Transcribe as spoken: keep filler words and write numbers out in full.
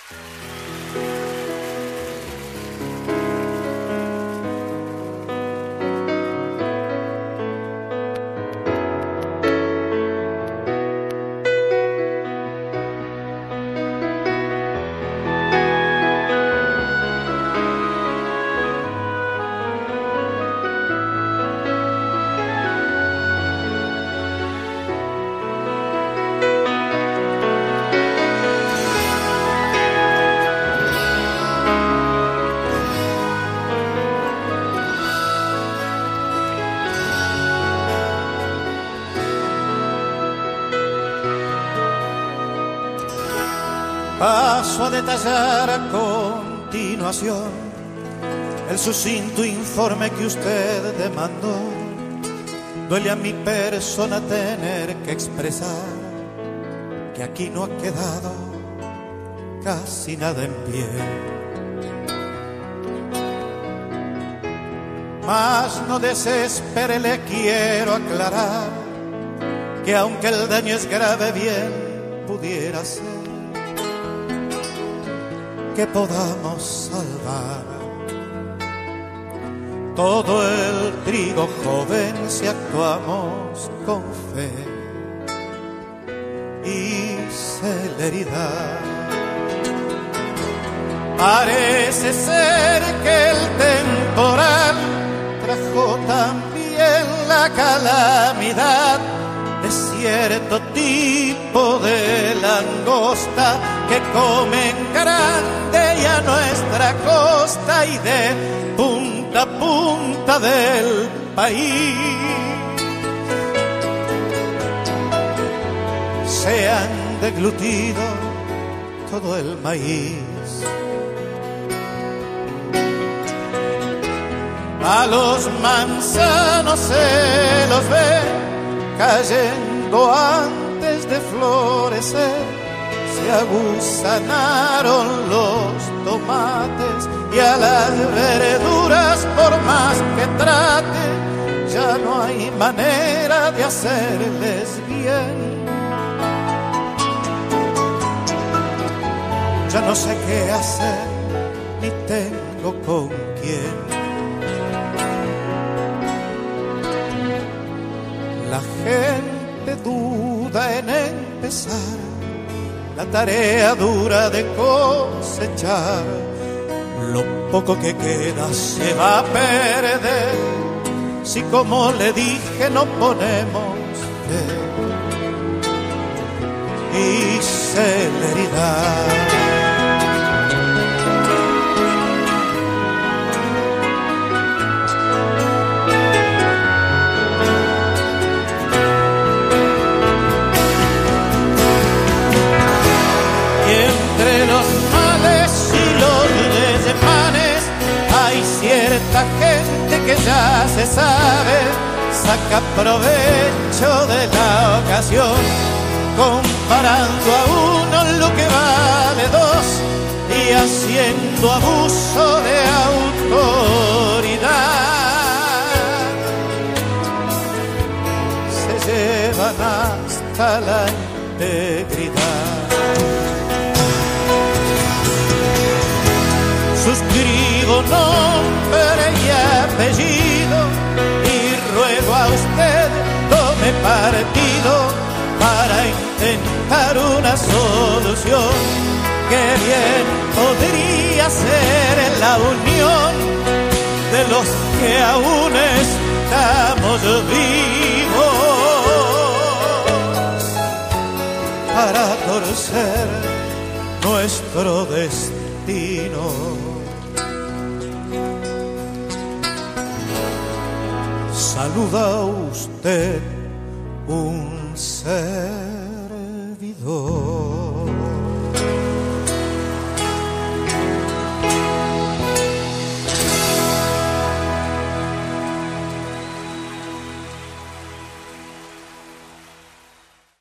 Paso a detallar a continuación el sucinto informe que usted demandó. Duele a mi persona tener que expresar que aquí no ha quedado casi nada en pie. Mas no desespere, le quiero aclarar que aunque el daño es grave, bien pudiera ser que podamos salvar todo el trigo joven si actuamos con fe y celeridad. Parece ser que el temporal trajo también la calamidad de cierto tipo de langosta que comen grande y a nuestra costa y de punta a punta del país. Se han deglutido todo el maíz. A los manzanos se los ve cayendo antes de florecer. Se aguzanaron los tomates y a las verduras, por más que trate, ya no hay manera de hacerles bien. Ya no sé qué hacer, ni tengo con quién. La gente duda en empezar la tarea dura de cosechar. Lo poco que queda se va a perder si, como le dije, no ponemos fe y celeridad. Cierta gente que ya se sabe saca provecho de la ocasión, comparando a uno lo que vale dos y haciendo abuso de autoridad. Se llevan hasta la integridad. Suscribo nombre y apellido y ruego a usted tome partido para intentar una solución que bien podría ser en la unión de los que aún estamos vivos para torcer nuestro destino. Saluda usted un servidor.